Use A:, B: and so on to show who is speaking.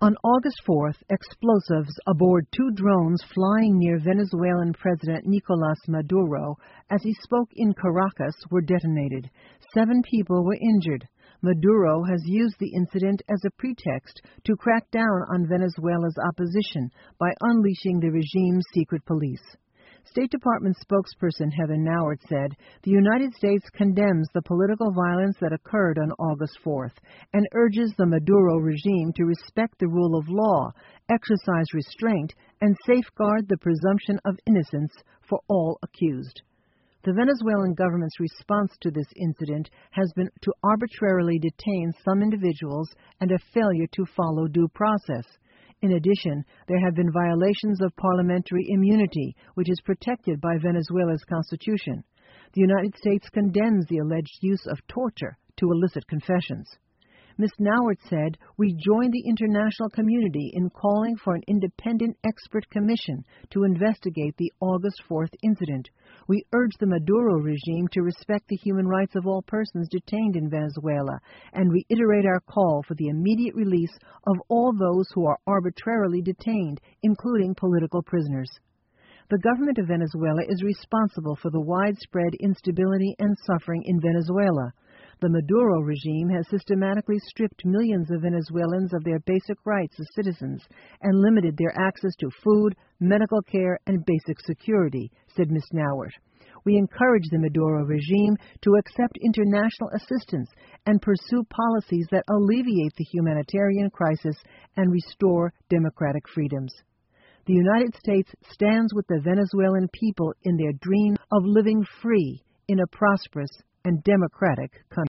A: On August 4th, explosives aboard two drones flying near Venezuelan President Nicolas Maduro as he spoke in Caracas were detonated. 7 people were injured. Maduro has used the incident as a pretext to crack down on Venezuela's opposition by unleashing the regime's secret police. State Department spokesperson Heather Nauert said the United States condemns the political violence that occurred on August 4th and urges the Maduro regime to respect the rule of law, exercise restraint, and safeguard the presumption of innocence for all accused. The Venezuelan government's response to this incident has been to arbitrarily detain some individuals and a failure to follow due process. In addition, there have been violations of parliamentary immunity, which is protected by Venezuela's constitution. The United States condemns the alleged use of torture to elicit confessions. Ms. Nauert said, "We join the international community in calling for an independent expert commission to investigate the August 4th incident. We urge the Maduro regime to respect the human rights of all persons detained in Venezuela and reiterate our call for the immediate release of all those who are arbitrarily detained, including political prisoners." The government of Venezuela is responsible for the widespread instability and suffering in Venezuela. The Maduro regime has systematically stripped millions of Venezuelans of their basic rights as citizens and limited their access to food, medical care, and basic security, said Ms. Nauert. We encourage the Maduro regime to accept international assistance and pursue policies that alleviate the humanitarian crisis and restore democratic freedoms. The United States stands with the Venezuelan people in their dream of living free in a prosperous and democratic country.